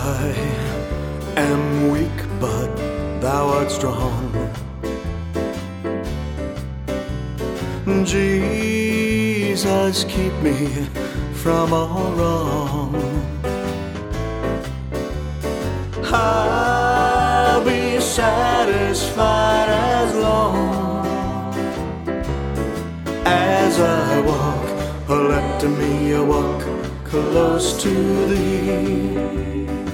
I am weak, but thou art strong. Jesus, keep me from all wrong. I'll be satisfied as long as I walk. Let me walk close to thee.